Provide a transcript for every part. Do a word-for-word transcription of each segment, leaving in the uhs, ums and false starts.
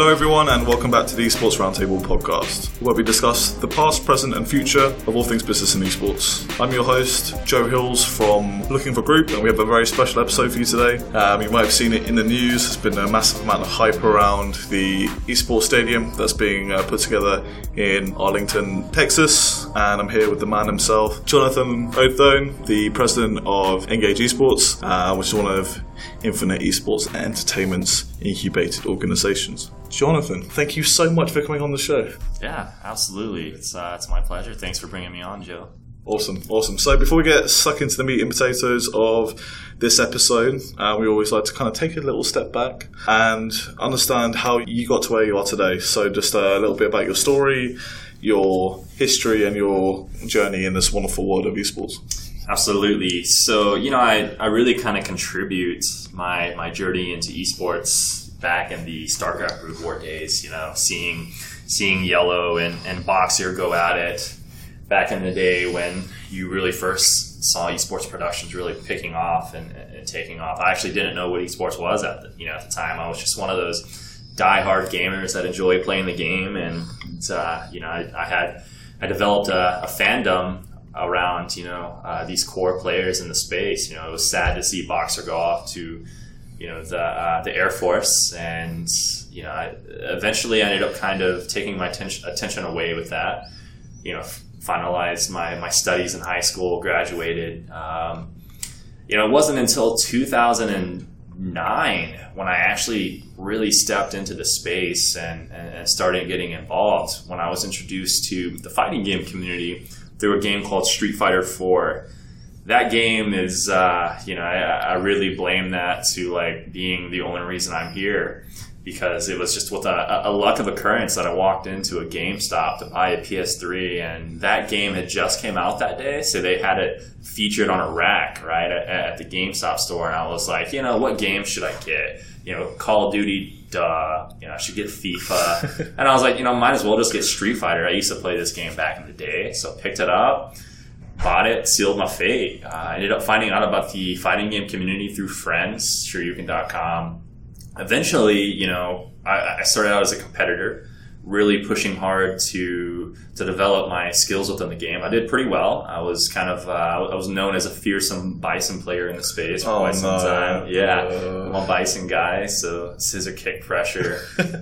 Hello everyone and welcome back to the Esports Roundtable podcast, where we discuss the past, present and future of all things business in esports. I'm your host, Joe Hills from Looking for Group, and we have a very special episode for you today. Um, you might have seen it in the news. There's been a massive amount of hype around the esports stadium that's being uh, put together in Arlington, Texas, and I'm here with the man himself, Jonathan Othone, the president of Engage Esports, uh, which is one of Infinite Esports Entertainment's incubated organizations. Jonathan, thank you so much for coming on the show. Yeah, absolutely. It's uh, it's my pleasure. Thanks for bringing me on, Joe. Awesome, awesome. So before we get stuck into the meat and potatoes of this episode, uh, we always like to kind of take a little step back and understand how you got to where you are today. So just a little bit about your story, your history and your journey in this wonderful world of esports. Absolutely. So, you know, I, I really kind of contribute my, my journey into esports back in the StarCraft Brood War days, you know, seeing seeing Yellow and, and Boxer go at it back in the day when you really first saw esports productions really picking off and, and taking off. I actually didn't know what esports was at the, you know, at the time. I was just one of those diehard gamers that enjoy playing the game, and uh, you know, I, I had I developed a, a fandom around, you know, uh, these core players in the space. You know, it was sad to see Boxer go off to, you know, the uh, the Air Force, and you know, I eventually ended up kind of taking my attention attention away with that. You know, f- finalized my my studies in high school, graduated. Um, you know, it wasn't until two thousand nine when I actually really stepped into the space and, and, and started getting involved. When I was introduced to the fighting game community through a game called Street Fighter four. That game is, uh, you know, I, I really blame that to like being the only reason I'm here, because it was just with a, a luck of occurrence that I walked into a GameStop to buy a P S three, and that game had just came out that day, so they had it featured on a rack right at, at the GameStop store, and I was like, you know, what game should I get? You know, Call of Duty, duh. You know, I should get FIFA. And I was like, you know, might as well just get Street Fighter. I used to play this game back in the day. So I picked it up, bought it, sealed my fate. Uh, I ended up finding out about the fighting game community through friends, Shoryuken dot com. Eventually, you know, I, I started out as a competitor, really pushing hard to to develop my skills within the game. I did pretty well. I was kind of uh, I was known as a fearsome Bison player in the space for oh, quite some no. time. Yeah, uh... I'm a Bison guy, so scissor kick pressure,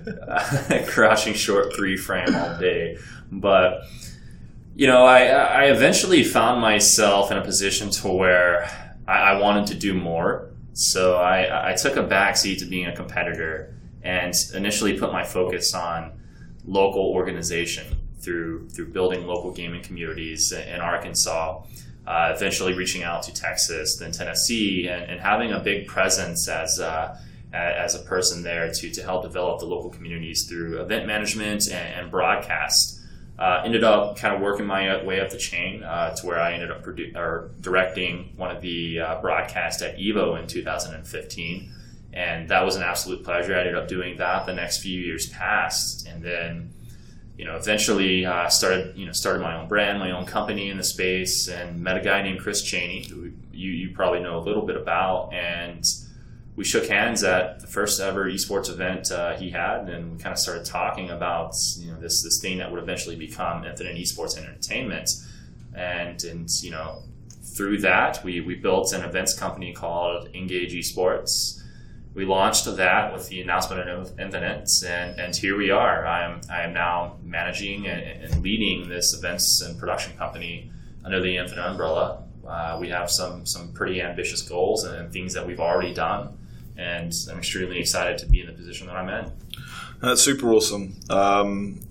crouching short three frame all day. But you know, I I eventually found myself in a position to where I, I wanted to do more. So I I took a backseat to being a competitor and initially put my focus on local organization through through building local gaming communities in Arkansas, uh, eventually reaching out to Texas, then Tennessee, and, and having a big presence as uh, as a person there to to help develop the local communities through event management and, and broadcast. Uh, ended up kind of working my way up the chain uh, to where I ended up produ- or directing one of the uh, broadcasts at EVO in two thousand fifteen. And that was an absolute pleasure. I ended up doing that. The next few years passed, and then, you know, eventually uh, started, you know, started my own brand, my own company in the space, and met a guy named Chris Cheney, who you you probably know a little bit about. And we shook hands at the first ever esports event uh, he had, and we kind of started talking about, you know, this this thing that would eventually become Infinite Esports Entertainment, and and you know, through that we we built an events company called Engage Esports. We launched that with the announcement of Infinite, and, and here we are. I am I am now managing and, and leading this events and production company under the Infinite umbrella. Uh, we have some some pretty ambitious goals and things that we've already done, and I'm extremely excited to be in the position that I'm in. That's super awesome. Um,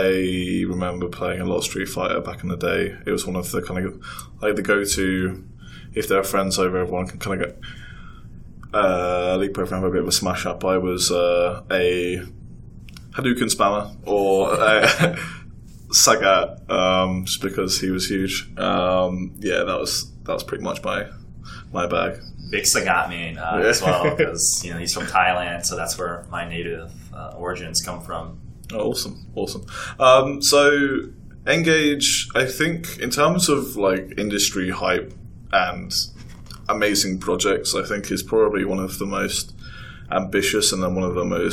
I remember playing a lot of Street Fighter back in the day. It was one of the kind of like the go-to, if there are friends over, everyone can kind of get Uh, League Program a bit of a smash up. I was uh, a Hadouken spammer or a Sagat, um, just because he was huge. Um, yeah, that was that was pretty much my my bag. Big Sagat man uh, as well, because you know he's from Thailand, so that's where my native uh, origins come from. Oh, awesome, awesome. Um, so Engage, I think, in terms of like industry hype and amazing projects, I think is probably one of the most ambitious and then one of the most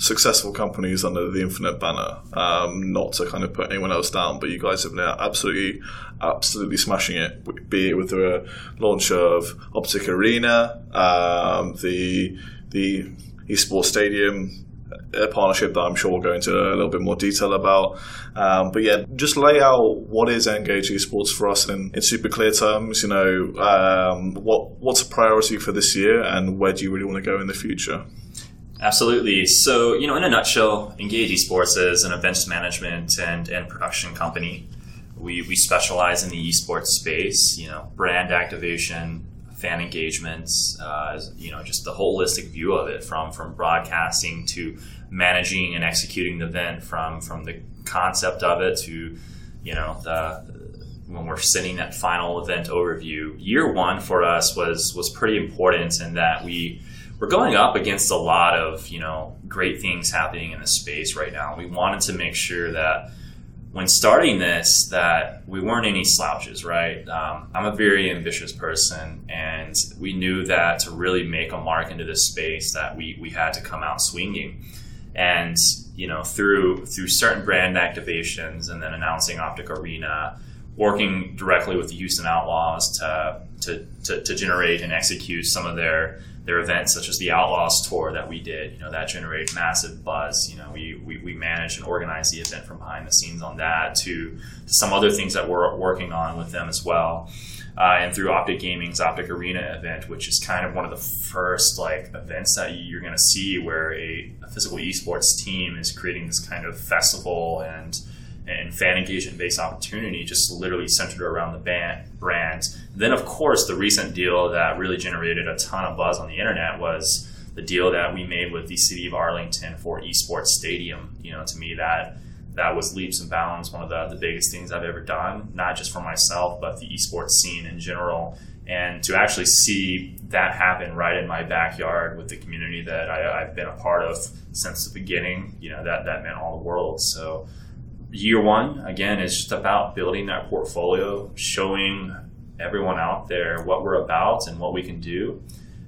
successful companies under the Infinite banner. Um, not to kind of put anyone else down, but you guys have been absolutely, absolutely smashing it. Be it with the launch of Optic Arena, um, the the esports stadium, a partnership that I'm sure we'll go into a little bit more detail about. Um, but yeah, just lay out what is Engage Esports for us in, in super clear terms. You know, um, what what's a priority for this year, and where do you really want to go in the future? Absolutely. So, you know, in a nutshell, Engage Esports is an events management and, and production company. We we specialize in the esports space, you know, brand activation, fan engagements, uh, you know, just the holistic view of it, from from broadcasting to managing and executing the event, from from the concept of it to, you know, the when we're sitting that final event overview. Year one for us was was pretty important in that we we're going up against a lot of, you know, great things happening in the space right now. We wanted to make sure that when starting this, that we weren't any slouches, right? Um, I'm a very ambitious person, and we knew that to really make a mark into this space, that we we had to come out swinging. And, you know, through through certain brand activations, and then announcing Optic Arena, working directly with the Houston Outlaws to to to, to generate and execute some of their their events, such as the Outlaws Tour that we did. You know, that generated massive buzz. You know, we we, we managed and organized the event from behind the scenes on that, to, to some other things that we're working on with them as well. Uh, and through Optic Gaming's Optic Arena event, which is kind of one of the first like events that you're going to see where a, a physical esports team is creating this kind of festival and and fan engagement based opportunity, just literally centered around the band, brand. Then, of course, the recent deal that really generated a ton of buzz on the internet was the deal that we made with the City of Arlington for Esports Stadium. You know, to me, that that was leaps and bounds one of the, the biggest things I've ever done, not just for myself, but the esports scene in general. And to actually see that happen right in my backyard with the community that I, I've been a part of since the beginning, you know, that, that meant all the world. So year one, again, is just about building that portfolio, showing everyone out there what we're about and what we can do.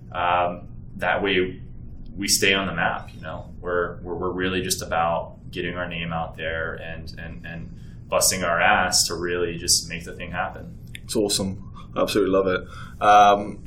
Um, that way we stay on the map, you know. We're, we're, we're really just about getting our name out there and, and, and busting our ass to really just make the thing happen. It's awesome. Absolutely love it. Um,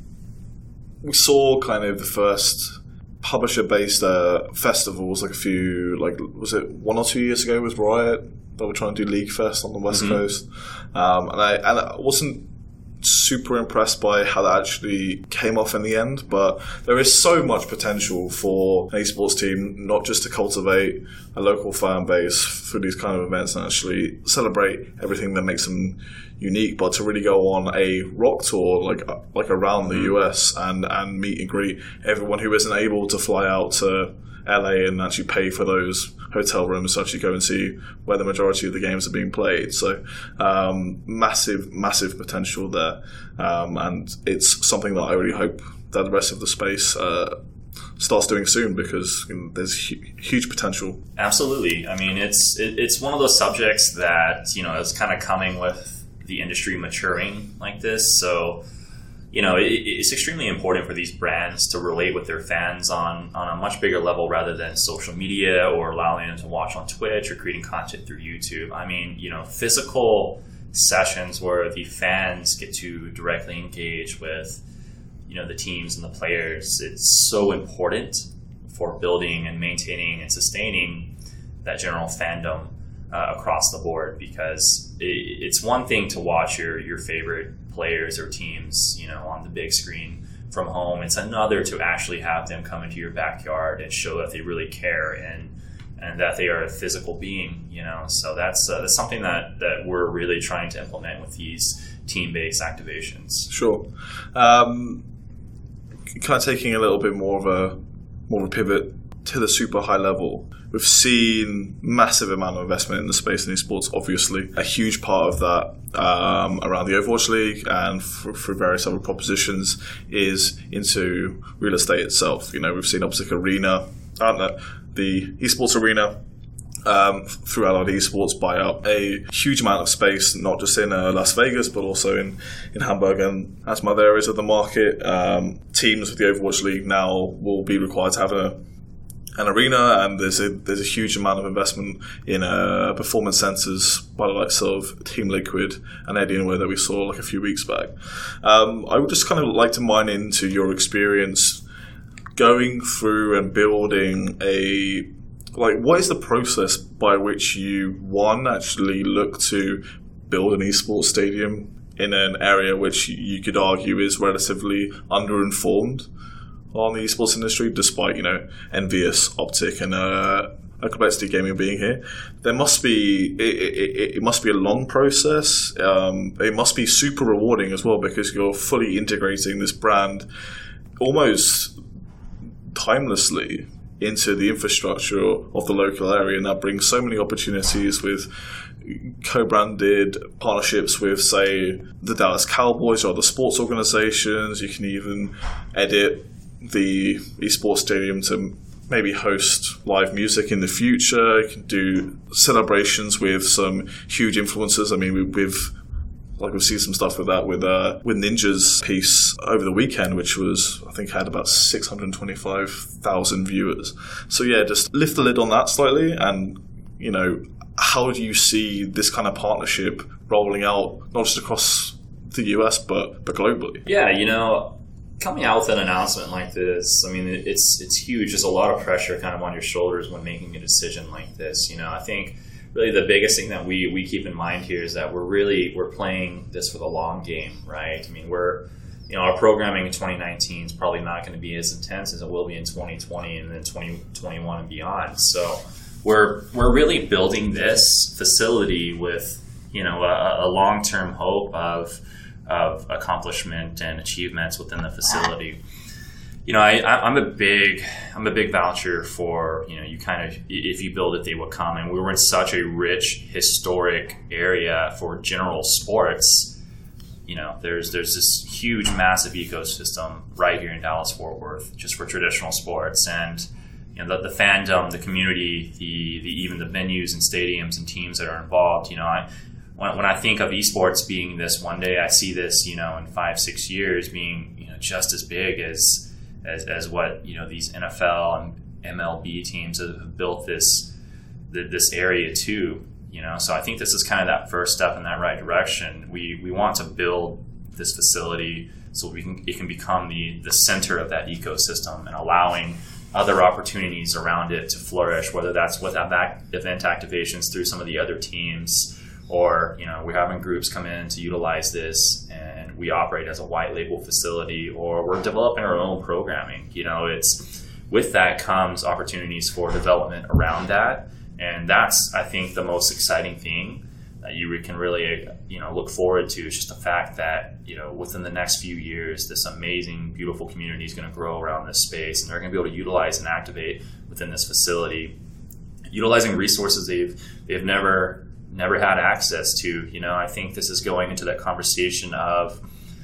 we saw kind of the first publisher-based uh, festivals like a few, like, was it one or two years ago with Riot? That were trying to do League Fest on the West mm-hmm. Coast. Um, and, I, and I wasn't super impressed by how that actually came off in the end, but there is so much potential for an esports team, not just to cultivate a local fan base through these kind of events and actually celebrate everything that makes them unique, but to really go on a rock tour like like around the U S and, and meet and greet everyone who isn't able to fly out to L A and actually pay for those hotel rooms to actually go and see where the majority of the games are being played. So um, massive, massive potential there. Um, and it's something that I really hope that the rest of the space uh, starts doing soon, because you know, there's hu- huge potential. Absolutely. I mean, it's it, it's one of those subjects that, you know, is kind of coming with the industry maturing like this. So, you know, it, it's extremely important for these brands to relate with their fans on, on a much bigger level rather than social media or allowing them to watch on Twitch or creating content through YouTube. I mean, you know, physical sessions where the fans get to directly engage with, you know, the teams and the players, it's so important for building and maintaining and sustaining that general fandom uh, across the board, because it, it's one thing to watch your, your favorite players or teams, you know, on the big screen from home. It's another to actually have them come into your backyard and show that they really care and and that they are a physical being, you know. So that's uh, that's something that, that we're really trying to implement with these team-based activations. Sure. Um, kind of taking a little bit more of a more of a pivot to the super high level. We've seen massive amount of investment in the space in esports, obviously. A huge part of that um, around the Overwatch League and through various other propositions is into real estate itself. You know, we've seen Optic Arena, uh, the esports arena, um, through Allied Esports buy up a huge amount of space, not just in uh, Las Vegas, but also in, in Hamburg and and some other areas of the market. Um, teams with the Overwatch League now will be required to have a an arena, and there's a there's a huge amount of investment in uh, performance centers by the likes of Team Liquid and Alienware that we saw like a few weeks back. Um, I would just kind of like to mine into your experience going through and building a, like, what is the process by which you, one, actually look to build an esports stadium in an area which you could argue is relatively underinformed on the esports industry, despite, you know, Envious, Optic, and uh, Complexity Gaming being here. There must be it, it, it must be a long process. Um, it must be super rewarding as well, because you're fully integrating this brand almost timelessly into the infrastructure of the local area, and that brings so many opportunities with co-branded partnerships with, say, the Dallas Cowboys or other sports organizations. You can even edit the esports stadium to maybe host live music in the future. You can do celebrations with some huge influencers. I mean, we, we've like we've seen some stuff with that with uh, with Ninja's piece over the weekend, which was, I think, had about six hundred twenty-five thousand viewers. So yeah, just lift the lid on that slightly, and, you know, how do you see this kind of partnership rolling out, not just across the U S, but, but globally? Yeah, you know, coming out with an announcement like this, I mean, it's it's huge. There's a lot of pressure kind of on your shoulders when making a decision like this. You know, I think really the biggest thing that we, we keep in mind here is that we're really, we're playing this for the long game, right? I mean, we're, you know, our programming in twenty nineteen is probably not going to be as intense as it will be in twenty twenty and then twenty twenty-one and beyond. So we're, we're really building this facility with, you know, a, a long-term hope of, of accomplishment and achievements within the facility. You know, I, I'm a big, I'm a big voucher for, you know, you kind of, if you build it, they will come. And we were in such a rich, historic area for general sports. You know, there's there's this huge, massive ecosystem right here in Dallas-Fort Worth, just for traditional sports. And, you know, the, the fandom, the community, the, the even the venues and stadiums and teams that are involved. You know, I when when I think of esports being this one day, I see this, you know, in five, six years being, you know, just as big as As, as what, you know, these N F L and M L B teams have built this this area too, you know. So I think this is kind of that first step in that right direction. We we want to build this facility so we can it can become the the center of that ecosystem and allowing other opportunities around it to flourish, whether that's with event activations through some of the other teams, or, you know, we're having groups come in to utilize this and we operate as a white label facility, or we're developing our own programming. You know, it's with that comes opportunities for development around that. And that's, I think, the most exciting thing that you can really, you know, look forward to, is just the fact that, you know, within the next few years, this amazing, beautiful community is going to grow around this space, and they're going to be able to utilize and activate within this facility, utilizing resources they've they've never never had access to. You know, I think this is going into that conversation of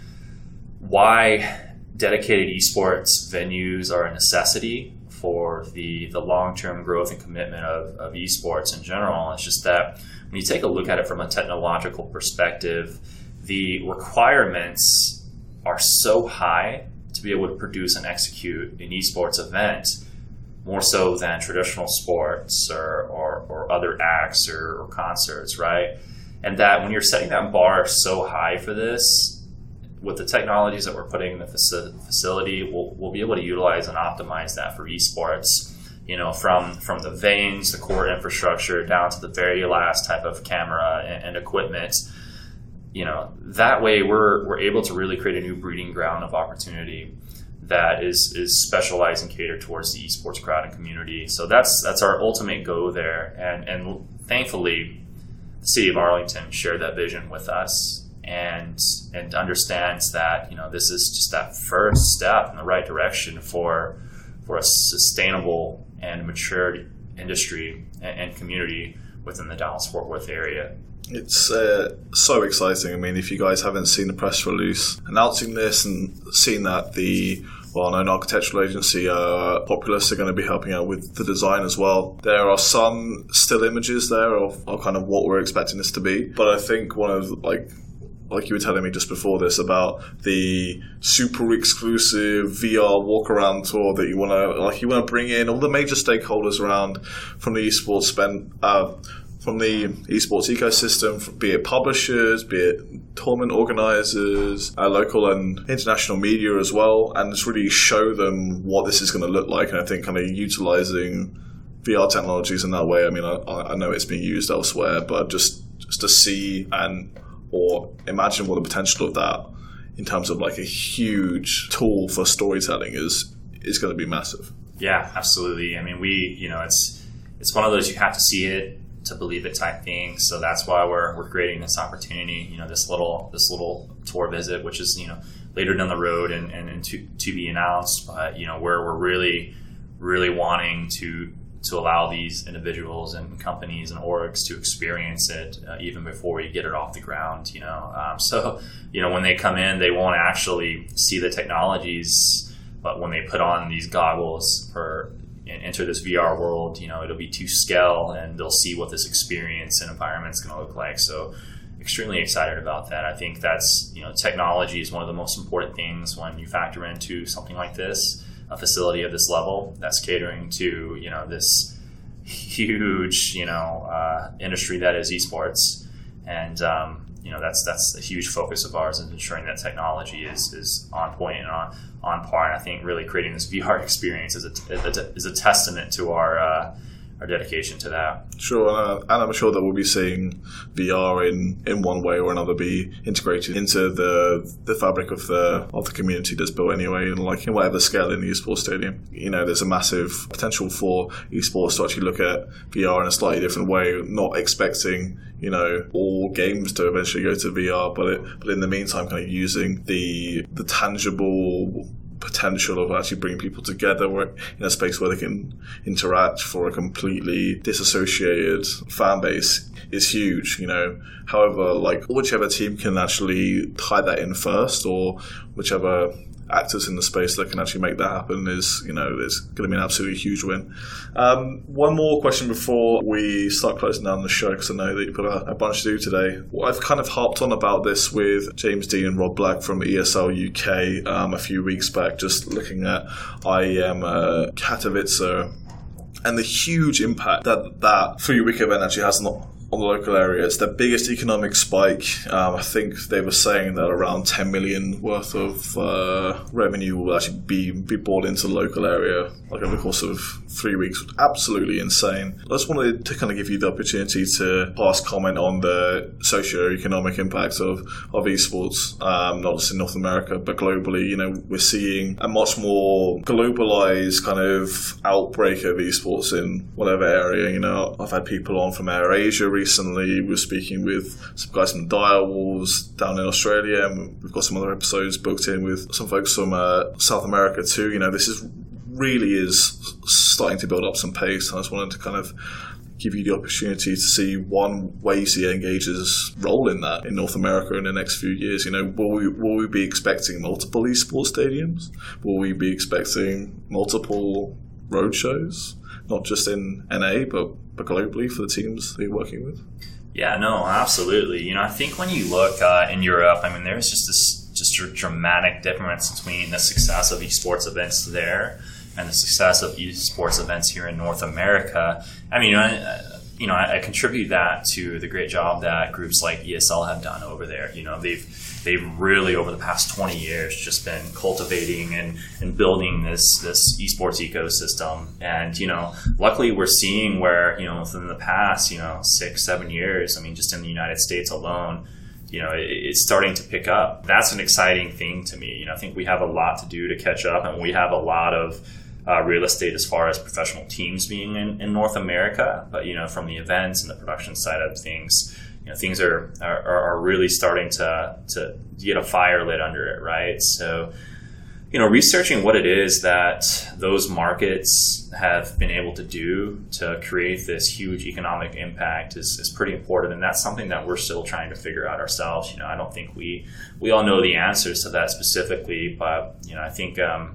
why dedicated esports venues are a necessity for the, the long-term growth and commitment of, of esports in general. It's just that when you take a look at it from a technological perspective, the requirements are so high to be able to produce and execute an esports event, more so than traditional sports or, or, or other acts or, or concerts, right? And that when you're setting that bar so high for this, with the technologies that we're putting in the faci- facility, we'll, we'll be able to utilize and optimize that for esports, you know, from, from the veins, the core infrastructure, down to the very last type of camera and, and equipment. You know, that way we're, we're able to really create a new breeding ground of opportunity that is is specialized and catered towards the esports crowd and community. So that's that's our ultimate goal there. And and thankfully, the city of Arlington shared that vision with us, and and understands that, you know, this is just that first step in the right direction for for a sustainable and mature industry and, and community within the Dallas-Fort Worth area. It's uh, so exciting. I mean, if you guys haven't seen the press release announcing this and seen that the well-known architectural agency, uh, Populous, are going to be helping out with the design as well. There are some still images there of, of kind of what we're expecting this to be. But I think one of like like you were telling me just before this about the super exclusive V R walk around tour that you want to like you want to bring in all the major stakeholders around from the esports spend uh, from the esports ecosystem, be it publishers, be it tournament organizers, uh, local and international media as well, and just really show them what this is going to look like. And I think kind of utilizing V R technologies in that way. I mean, I, I know it's being used elsewhere, but just just to see and or imagine what the potential of that in terms of like a huge tool for storytelling is is going to be massive. Yeah, absolutely. I mean, we, you know, it's it's one of those you have to see it to believe it type thing. So that's why we're we're creating this opportunity, you know, this little this little tour visit, which is, you know, later down the road and, and, and to to be announced. But, you know, where we're really really wanting to to allow these individuals and companies and orgs to experience it uh, even before we get it off the ground, you know. Um, so, you know, when they come in, they won't actually see the technologies, but when they put on these goggles for and enter this V R world, you know, it'll be to scale and they'll see what this experience and environment is going to look like. So extremely excited about that. I think that's, you know, technology is one of the most important things when you factor into something like this. A facility of this level that's catering to, you know, this huge, you know, uh, industry that is esports, and um, you know that's that's a huge focus of ours, is ensuring that technology is is on point and on on par. And I think really creating this V R experience is a is a testament to our uh, our dedication to that. Sure, uh, and I'm sure that we'll be seeing V R in, in one way or another be integrated into the the fabric of the of the community that's built anyway, and like in whatever scale in the esports stadium. You know, there's a massive potential for esports to actually look at V R in a slightly different way, not expecting, you know, all games to eventually go to V R, but it, but in the meantime, kind of using the the tangible potential of actually bringing people together in a space where they can interact for a completely disassociated fan base is huge, you know. However, like whichever team can actually tie that in first, or whichever actors in the space that can actually make that happen is, you know, is going to be an absolutely huge win. Um, one more question before we start closing down the show, because I know that you've got a, a bunch to do today. Well, I've kind of harped on about this with James Dean and Rob Black from E S L U K um, a few weeks back, just looking at I E M uh, Katowice and the huge impact that that three-week event actually has not on the local area. It's the biggest economic spike. Um, I think they were saying that around ten million worth of uh, revenue will actually be, be brought into the local area like over the course of three weeks. Absolutely insane. I just wanted to kind of give you the opportunity to pass comment on the socio-economic impacts of, of esports, um, not just in North America, but globally. You know, we're seeing a much more globalized kind of outbreak of esports in whatever area. You know, I've had people on from AirAsia recently. We're speaking with some guys from Direwolves down in Australia, and we've got some other episodes booked in with some folks from uh, South America too. You know, this is really is starting to build up some pace. I just wanted to kind of give you the opportunity to see one way you see Engage's role in that in North America in the next few years. You know, will we will we be expecting multiple esports stadiums? Will we be expecting multiple road shows, not just in N A but but globally for the teams that you're working with? Yeah, no, absolutely. You know, I think when you look uh, in Europe, I mean, there's just this just a dramatic difference between the success of esports events there and the success of esports events here in North America. I mean, I, you know, I, I contribute that to the great job that groups like E S L have done over there. You know, they've they've really over the past twenty years just been cultivating and, and building this this esports ecosystem. And, you know, luckily we're seeing where, you know, within the past, you know, six, seven years, I mean, just in the United States alone, you know, it, it's starting to pick up. That's an exciting thing to me. You know, I think we have a lot to do to catch up, and we have a lot of Uh, real estate as far as professional teams being in, in North America, but you know, from the events and the production side of things, you know, things are are, are really starting to to get a fire lit under it, right? So, you know, researching what it is that those markets have been able to do to create this huge economic impact is, is pretty important, and that's something that we're still trying to figure out ourselves. You know, I don't think we we all know the answers to that specifically, but you know, I think. Um,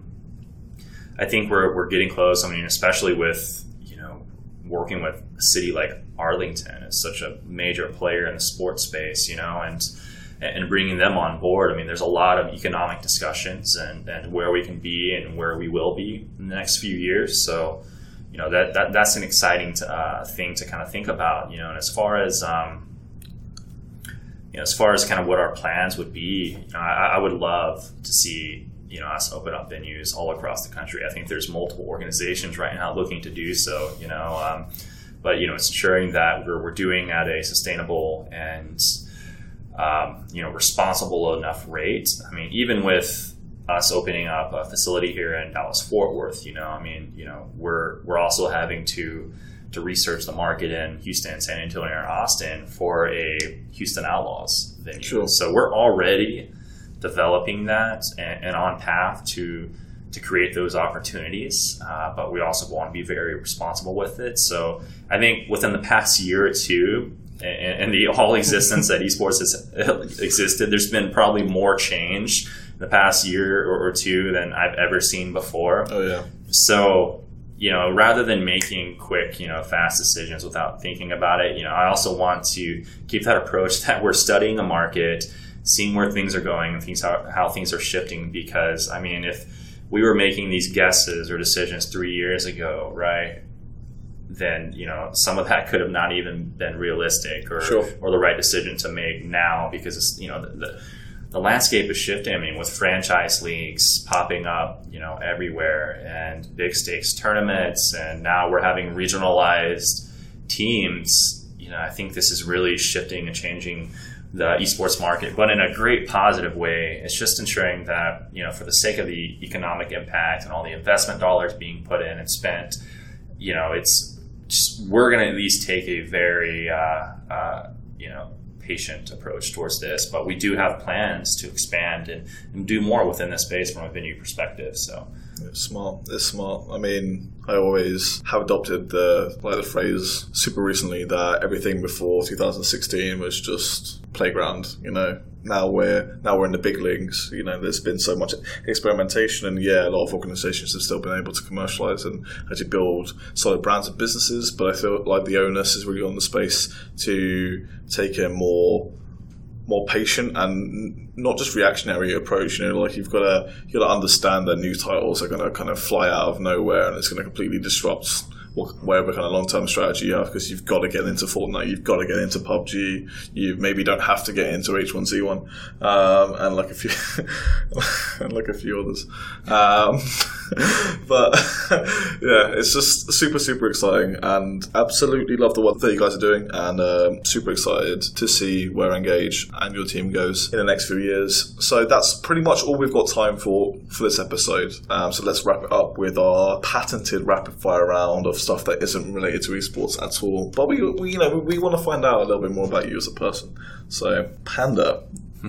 I think we're we're getting close. I mean, especially with, you know, working with a city like Arlington is such a major player in the sports space, you know, and and bringing them on board. I mean, there's a lot of economic discussions and, and where we can be and where we will be in the next few years. So, you know, that, that that's an exciting uh, thing to kind of think about, you know. And as far as, um, you know, as far as kind of what our plans would be, you know, I, I would love to see, you know, us open up venues all across the country. I think there's multiple organizations right now looking to do so, you know, um, but, you know, it's ensuring that we're, we're doing at a sustainable and Um, you know, responsible enough rate. I mean, even with us opening up a facility here in Dallas Fort Worth, you know, I mean, you know, we're we're also having to to research the market in Houston, San Antonio, or Austin for a Houston Outlaws venue. Sure. So we're already developing that and, and on path to to create those opportunities, uh, but we also want to be very responsible with it. So I think within the past year or two, and the whole existence that esports has existed, there's been probably more change in the past year or two than I've ever seen before. Oh, yeah. So, you know, rather than making quick, you know, fast decisions without thinking about it, you know, I also want to keep that approach that we're studying the market, seeing where things are going and things how, how things are shifting. Because, I mean, if we were making these guesses or decisions three years ago, right, then, you know, some of that could have not even been realistic or Sure. or the right decision to make now, because it's, you know, the, the the landscape is shifting. I mean, with franchise leagues popping up, you know, everywhere, and big stakes tournaments, and now we're having regionalized teams. You know, I think this is really shifting and changing the esports market, but in a great positive way. It's just ensuring that, you know, for the sake of the economic impact and all the investment dollars being put in and spent, you know, it's just, we're going to at least take a very, uh, uh, you know, patient approach towards this, but we do have plans to expand and, and do more within this space from a venue perspective. So it's smart. It's smart. I mean, I always have adopted the like the phrase super recently that everything before two thousand sixteen was just playground. You know, now we're now we're in the big leagues. You know, there's been so much experimentation, and yeah, a lot of organizations have still been able to commercialize and actually build solid brands and businesses. But I feel like the onus is really on the space to take a more more patient and not just reactionary approach. You know, like you've got to you got to understand that new titles are going to kind of fly out of nowhere, and it's going to completely disrupt whatever kind of long-term strategy you have, because you've got to get into Fortnite, you've got to get into P U B G, you maybe don't have to get into H one Z one, um, and like a few and like a few others. Um, but yeah, it's just super, super exciting, and absolutely love the work that you guys are doing, and um, super excited to see where Engage and your team goes in the next few years. So that's pretty much all we've got time for for this episode. Um, so let's wrap it up with our patented rapid fire round of stuff that isn't related to esports at all. But we, we you know, we, we want to find out a little bit more about you as a person. So Panda,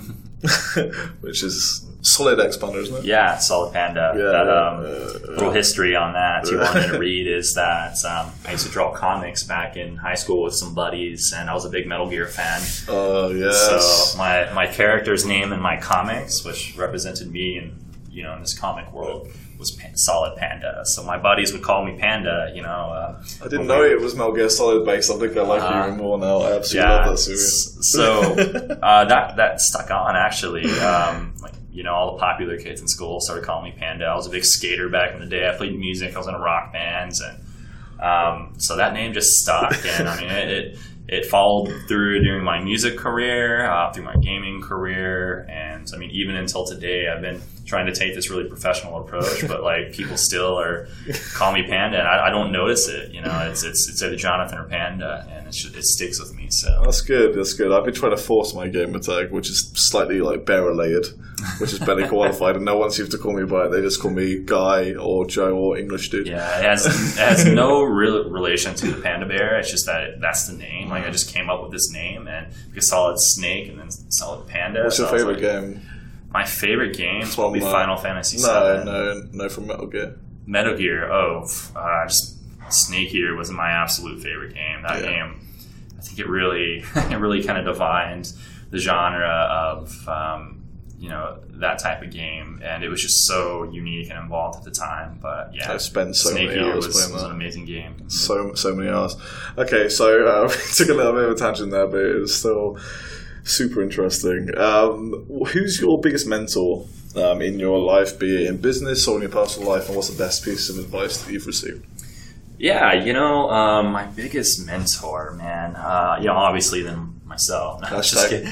which is Solid X Panda, isn't it? Yeah, Solid Panda. Yeah, that, um, uh, little history on that you wanted to read is that um, I used to draw comics back in high school with some buddies, and I was a big Metal Gear fan. Oh, yes. So my, my character's name in my comics, which represented me in, you know, in this comic world, was P- Solid Panda. So my buddies would call me Panda, you know. Uh, I didn't know we, it was Metal Gear Solid based. I think I like uh, you even more now. I absolutely yeah, love that series. So uh, that that stuck on, actually. Um, like, you know, all the popular kids in school started calling me Panda. I was a big skater back in the day. I played music. I was in a rock bands, and um, so that name just stuck. And I mean, it, it it followed through during my music career, uh, through my gaming career, and I mean, even until today, I've been trying to take this really professional approach, but like people still are call me Panda, and I, I don't notice it. You know, it's it's it's either Jonathan or Panda, and it's just, it sticks with me. So that's good. That's good. I've been trying to force my gamer tag, which is slightly like bearer layered, which is barely qualified, and no one seems to call me by it. They just call me Guy or Joe or English dude. Yeah, it has it has no real relation to the Panda Bear. It's just that it, that's the name. Like I just came up with this name, and because Solid Snake and then Solid Panda. What's so your favorite like, game? My favorite game From, will be uh, Final Fantasy no, seven. No, no, from Metal Gear. Metal Gear. Oh, uh, just Snake Eater was my absolute favorite game. That yeah. game, I think it really, it really kind of defined the genre of, um, you know, that type of game, and it was just so unique and involved at the time. But yeah, I spent so Snake many Eater hours was, playing was that. an amazing game. So so many hours. Okay, so uh, we took a little bit of a tangent there, but it was still Super interesting. Um, who's your biggest mentor um, in your life, be it in business or in your personal life, and what's the best piece of advice that you've received? Yeah, you know, um, my biggest mentor, man, uh, you know, obviously then myself. No, just kidding.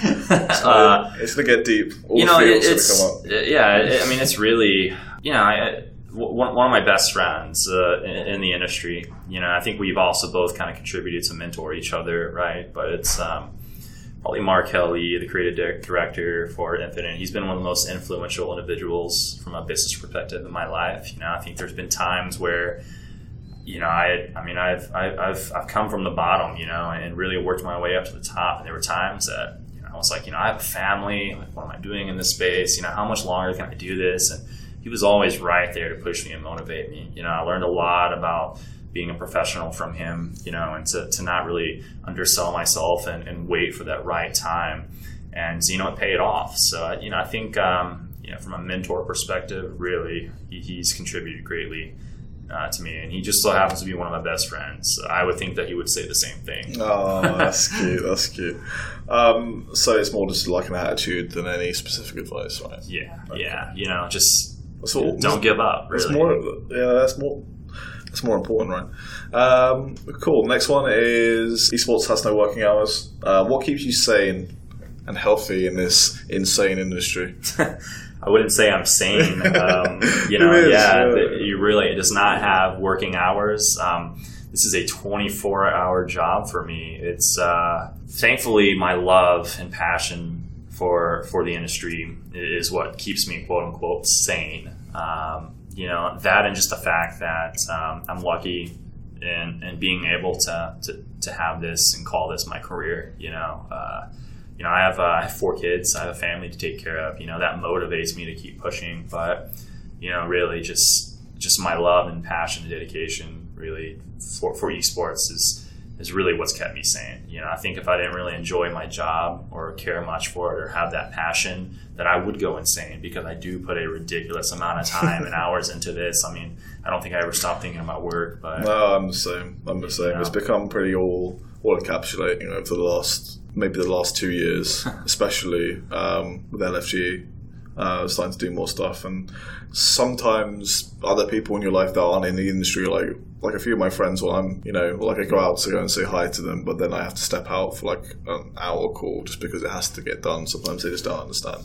uh, it's going to get deep. All you know, the it, feels it's, come up. yeah, it, I mean, it's really, you know, I, one, one of my best friends uh, in, in the industry, you know, I think we've also both kind of contributed to mentor each other, right? But it's um, probably Mark Kelly, the creative director for Infinite. He's been one of the most influential individuals from a business perspective in my life. You know, I think there's been times where, you know, I, I mean, I've, I've, I've come from the bottom, you know, and really worked my way up to the top. And there were times that, you know, I was like, you know, I have a family. Like, what am I doing in this space? You know, how much longer can I do this? And he was always right there to push me and motivate me. You know, I learned a lot about being a professional from him, you know, and to, to not really undersell myself and, and wait for that right time. And, you know, it paid off. So, you know, I think, um, you know, from a mentor perspective, really, he, he's contributed greatly Uh, to me, and he just so happens to be one of my best friends. So I would think that he would say the same thing. Oh, that's cute. That's cute. Um, so it's more just like an attitude than any specific advice, right? Yeah, okay. yeah. You know, just all, don't give up. Really. That's more. Yeah, that's more. That's more important, right? Um, cool. Next one is esports has no working hours. Uh, what keeps you sane and healthy in this insane industry? I wouldn't say I'm sane. Um, you know, is, yeah, yeah. You really, it does not have working hours. Um, this is a twenty-four hour job for me. It's uh, thankfully my love and passion for for the industry is what keeps me, quote unquote, sane. Um, you know, that and just the fact that um, I'm lucky in, in being able to, to to have this and call this my career. You know. Uh, You know, I have, uh, I have four kids. I have a family to take care of. You know, that motivates me to keep pushing. But, you know, really just just my love and passion and dedication really for, for esports is is really what's kept me sane. You know, I think if I didn't really enjoy my job or care much for it or have that passion, that I would go insane, because I do put a ridiculous amount of time and hours into this. I mean, I don't think I ever stopped thinking about work. But no, I'm the same. I'm the same. You know. It's become pretty all all encapsulating over the last. Maybe the last two years, especially um, with L F G, uh, starting to do more stuff. And sometimes other people in your life that aren't in the industry, like like a few of my friends, well, I'm, you know, like I go out to go and say hi to them, but then I have to step out for like an hour call just because it has to get done. Sometimes they just don't understand.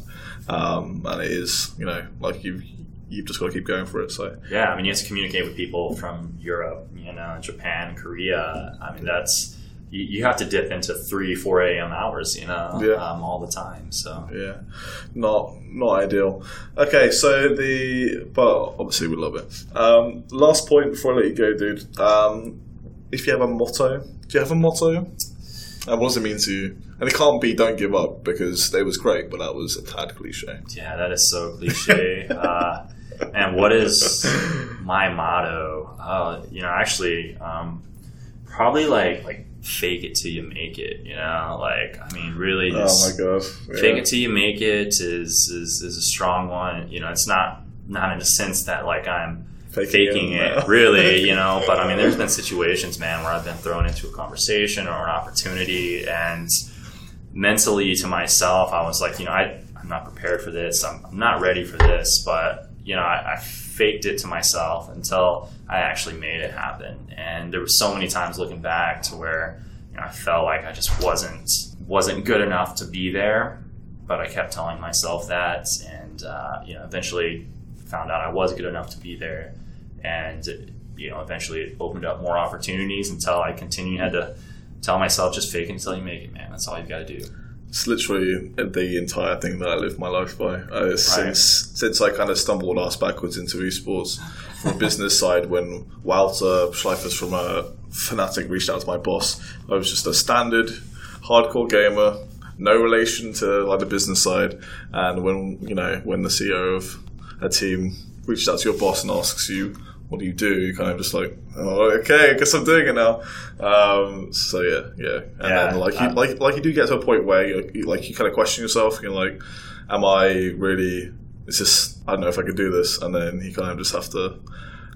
Um, and it is, you know, like you've, you've just got to keep going for it. So yeah, I mean, you have to communicate with people from Europe, you know, Japan, Korea. I mean, that's, you have to dip into three, four a.m. hours, you know, yeah. um, all the time. So yeah, not not ideal. Okay, so the but obviously we love it. Um, last point before I let you go, dude. Um, if you have a motto, do you have a motto? And what does it mean to you? And it can't be "Don't give up," because it was great, but that was a tad cliche. Yeah, that is so cliche. uh, and what is my motto? Uh, you know, actually, um, probably like like. fake it till you make it, you know, like, I mean, really just oh my God. Yeah. fake it till you make it is, is, is a strong one. You know, it's not, not in the sense that like I'm faking, faking it, it really, you know, but I mean, there's been situations, man, where I've been thrown into a conversation or an opportunity, and mentally to myself, I was like, you know, I, I'm not prepared for this. I'm, I'm not ready for this, but you know, I, I faked it to myself until I actually made it happen. And there were so many times looking back to where, you know, I felt like I just wasn't wasn't good enough to be there, but I kept telling myself that, and uh, you know, eventually found out I was good enough to be there, and you know, eventually it opened up more opportunities until I continued had to tell myself, just fake it until you make it, man. That's all you've got to do. It's literally the entire thing that I live my life by. Uh, right. Since since I kind of stumbled ass backwards into esports from a business side, when Walter Schleifers from uh, Fnatic reached out to my boss, I was just a standard hardcore gamer, no relation to like the business side. And when you know when the C E O of a team reached out to your boss and asks you, what do you do? You kind of just like, oh, okay, I guess I'm doing it now. Um, so yeah, yeah, and yeah, then like you, um, like like you do get to a point where you, you like you kind of question yourself. You're like, am I really? It's just I don't know if I could do this. And then you kind of just have to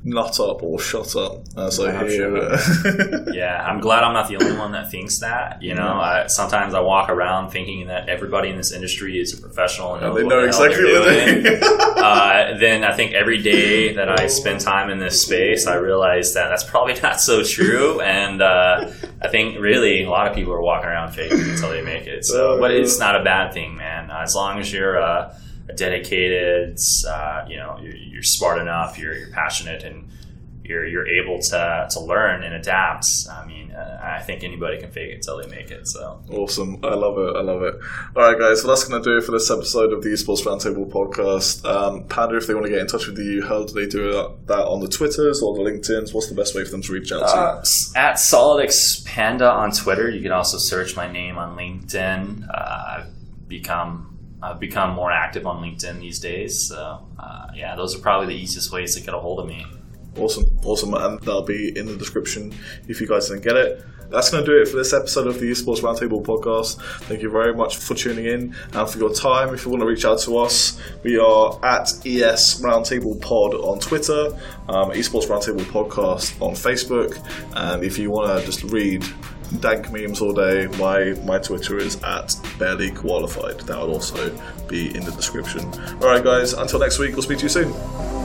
nut up or shut up, as I Yeah, hear. sure. Yeah, I'm glad I'm not the only one that thinks that. You know, I, sometimes I walk around thinking that everybody in this industry is a professional and, And they knows know what the hell exactly what they're they're doing. doing. uh, then I think every day that I spend time in this space, I realize that that's probably not so true. And uh, I think really a lot of people are walking around faking until they make it. So, but it's not a bad thing, man. Uh, as long as you're uh, dedicated, uh, you know, you're, you're smart enough, you're, you're passionate, and you're you're able to to learn and adapt. I mean, uh, I think anybody can fake it until they make it. So Awesome. I love it. I love it. All right, guys. Well, that's going to do it for this episode of the Esports Roundtable podcast. Um, Panda, if they want to get in touch with you, how do they do that on the Twitters or the LinkedIns? What's the best way for them to reach out to you? uh, at SolidX Panda on Twitter. You can also search my name on LinkedIn. Uh, I've become I've become more active on LinkedIn these days. So uh, yeah, those are probably the easiest ways to get a hold of me. Awesome, awesome, and that'll be in the description if you guys didn't get it. That's going to do it for this episode of the Esports Roundtable podcast. Thank you very much for tuning in and for your time. If you want to reach out to us, we are at E S Roundtable Pod on Twitter, um, Esports Roundtable Podcast on Facebook, and if you want to just read dank memes all day, my my Twitter is at barely qualified. That will also be in the description. All right, guys. Until next week, we'll speak to you soon.